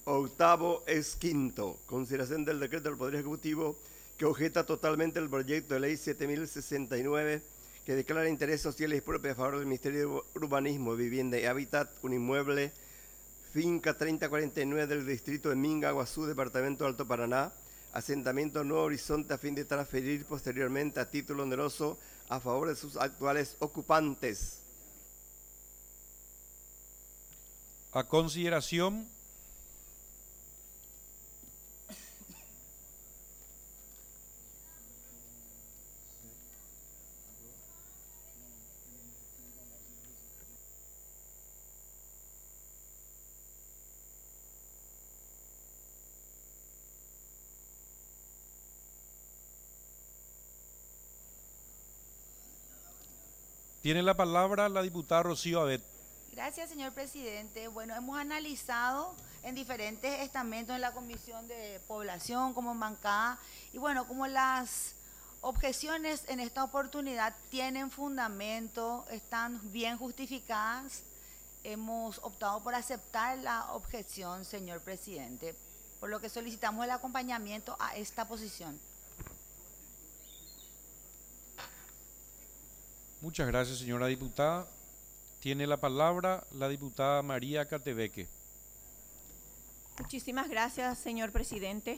Octavo es quinto. Consideración del decreto del Poder Ejecutivo que objeta totalmente el proyecto de ley 7069 que declara interés social y propio a favor del Ministerio de Urbanismo, Vivienda y Hábitat, un inmueble, finca 3049 del distrito de Minga, Guazú, departamento de Alto Paraná, asentamiento Nuevo Horizonte, a fin de transferir posteriormente a título oneroso a favor de sus actuales ocupantes. A consideración tiene la palabra la diputada Rocío Abet. Gracias, señor presidente. Bueno, hemos analizado en diferentes estamentos en la Comisión de Población, como en bancada, y bueno, como las objeciones en esta oportunidad tienen fundamento, están bien justificadas, hemos optado por aceptar la objeción, señor presidente, por lo que solicitamos el acompañamiento a esta posición. Muchas gracias, señora diputada. Tiene la palabra la diputada María Catebeque. Muchísimas gracias, señor presidente.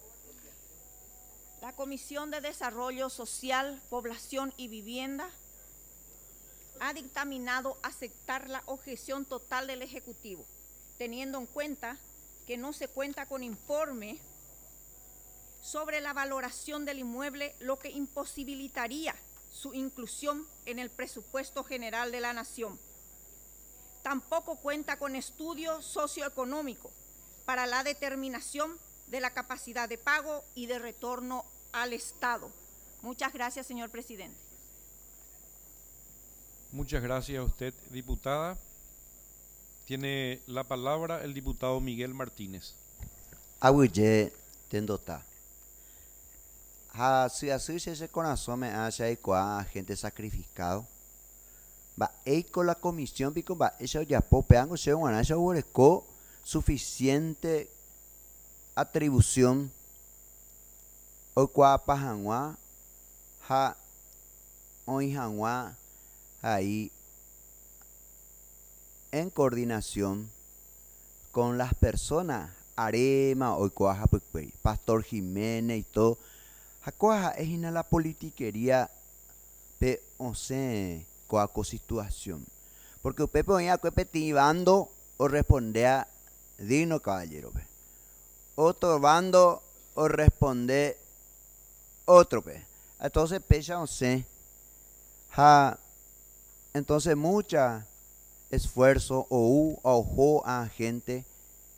La Comisión de Desarrollo Social, Población y Vivienda ha dictaminado aceptar la objeción total del Ejecutivo, teniendo en cuenta que no se cuenta con informe sobre la valoración del inmueble, lo que imposibilitaría su inclusión en el presupuesto general de la Nación. Tampoco cuenta con estudio socioeconómico para la determinación de la capacidad de pago y de retorno al Estado. Muchas gracias, señor presidente. Muchas gracias a usted, diputada. Tiene la palabra el diputado Miguel Martínez. Abuye tendota. Si así se corazón me hace a gente sacrificado. Va con la comisión pico va eso ya popeango se van a eso hueco suficiente atribución o cuapa hanwa ha hoy hanwa ahí en coordinación con las personas Arema o Coaja Pastor Jiménez y todo Jacoaja es en la politiquería pe once coaco situación porque usted ponía petivando o respondía digno caballero pe. Otro bando o responde otro pe. Entonces pecha once ja entonces mucha esfuerzo o ojo a gente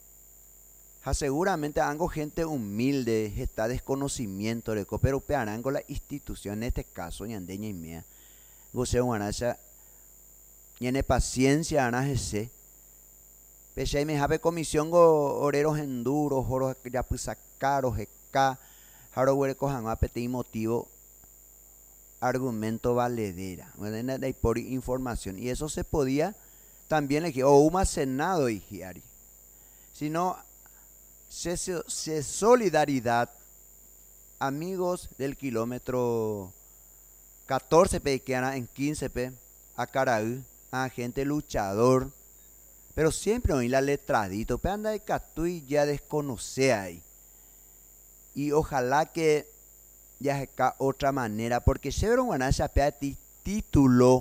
seguramente algo gente humilde está desconocimiento de pero pearango la institución en este caso ñandeña y mía goce guanacha tiene paciencia ana ese pese me have comisión go oreros enduros oros ya pues sacaros eka haro hueco han apete motivo argumento valedera bueno por información y eso se podía también le o uma senado y giari sino se solidaridad amigos del kilómetro 14 p que era en 15 p a Caraú a gente luchador pero siempre oí la letradito pe anda de Catuy ya desconoce ahí y ojalá que ya acá otra manera porque severo guanacha pe título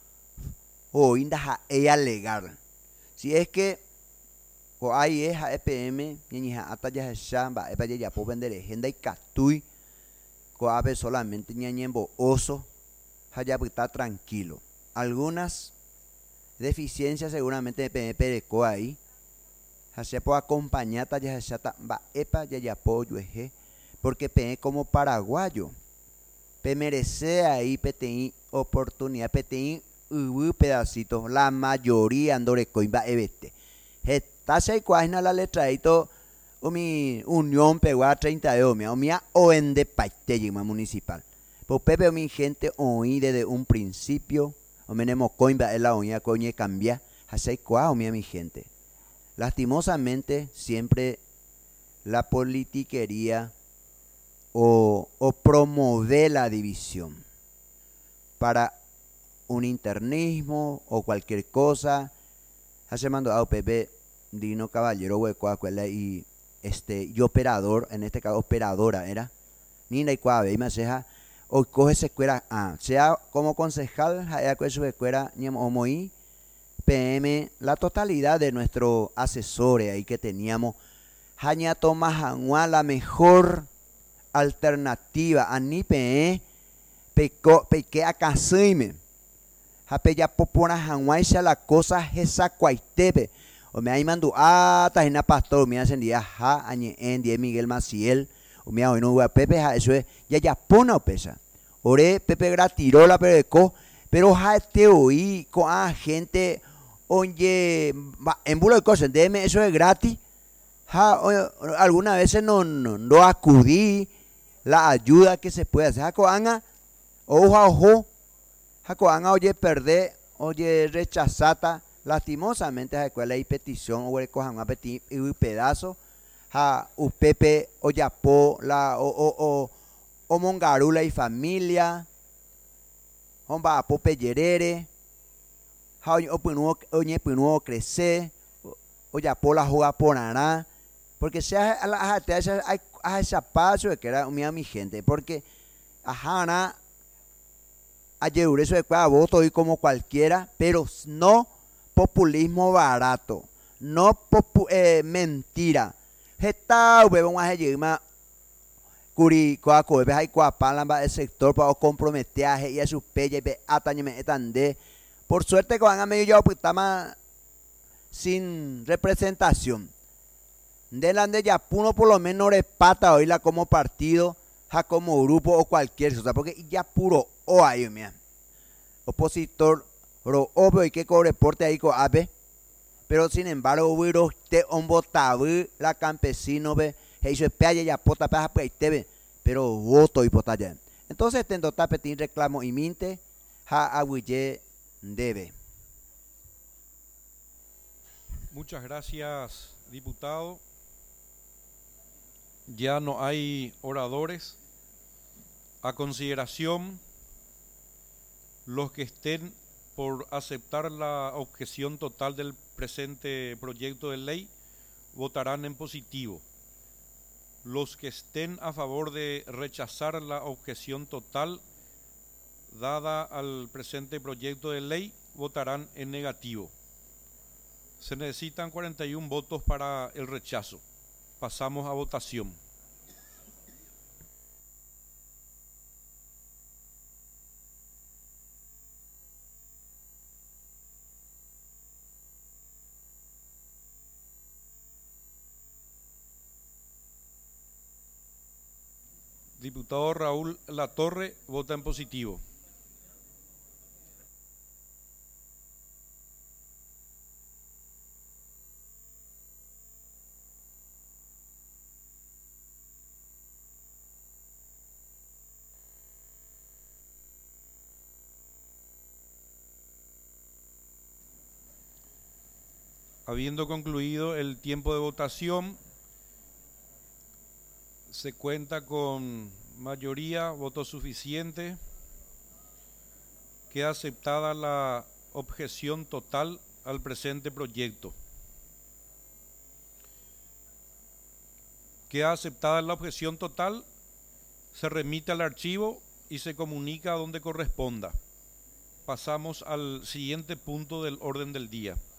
o inda ella legal si es que o ahí es a EPM ni hasta ya chamba epa ya puedo vender agenda y Catuy coabe solamente ñañembo oso ya está tranquilo algunas deficiencias seguramente de PMP de co ahí se puede acompañar ya va epa ya apoyo eje porque PE como paraguayo pe merece ahí PTI oportunidad PTI pedacitos la mayoría andore coimba ebete Tase cuajna la letra y todo mi unión pegua 30 de omia o mía o en de paiteyima municipal. Pues pepe o mi gente oí desde un principio o menemos coimba el la oña coñe cambia hace cuá o mi gente. Lastimosamente, siempre la politiquería o promover la división para un internismo o cualquier cosa. Hace mando a Pepe Dino Caballero Huecuacuela y operador, en este caso operadora era Nina y Cuave y Maceja, o coge esa escuela, sea como concejal, haya coge su escuela, Homoí, PM, la totalidad de nuestros asesores ahí que teníamos, Jaña Tomás Anual, la mejor alternativa, Anipe, Peque a Casime, Japeya Popona Januay, la cosa esa cuaitepe. O me hay mandado tajena pastor, me hacen día añe en día Miguel Maciel, o me hoy no Pepe, eso es, ya pona o pesa. Ore Pepe gratirola pero te oí con gente, oye, en bulo de cosas, déjeme, eso es gratis. Algunas veces no acudí la ayuda que se puede hacer. Jacoanga, ojo a ojo, Jacoanga, oye, perder, oye, rechazata. Lastimosamente la escuela hay petición o el cojan a petit y un pedazo a Upepe o Yapo la o Mongarula y familia homba a Pope Yerere o Punuo crecer o Yapo la juega por nada porque sea a ese paso de que era mi gente porque ajá ayer eso de cada voto y como cualquiera pero no populismo barato, no mentira. Gesta vamos a llegar curi coaco ve hay coapalamba el sector para comprometer y a sus peyes ve atañeme etande. Por suerte que van a medio pues estamos sin representación. Delante ya puno por lo menos respata hoy la como partido, ja como grupo o cualquier cosa, porque ya puro o hay mía. Opositor pero obvio hay que reporte ahí con APE, pero sin embargo hubo un botabú la campesino ve hizo espea ya pota para tebe pero voto y potaya. Entonces tendo tapetín reclamo y minte ja aguille debe. Muchas gracias, diputado. Ya no hay oradores. A consideración, los que estén por aceptar la objeción total del presente proyecto de ley, votarán en positivo. Los que estén a favor de rechazar la objeción total dada al presente proyecto de ley, votarán en negativo. Se necesitan 41 votos para el rechazo. Pasamos a votación. Diputado Raúl Latorre vota en positivo. Habiendo concluido el tiempo de votación, se cuenta con mayoría, voto suficiente. Queda aceptada la objeción total al presente proyecto. Queda aceptada la objeción total, se remite al archivo y se comunica a donde corresponda. Pasamos al siguiente punto del orden del día.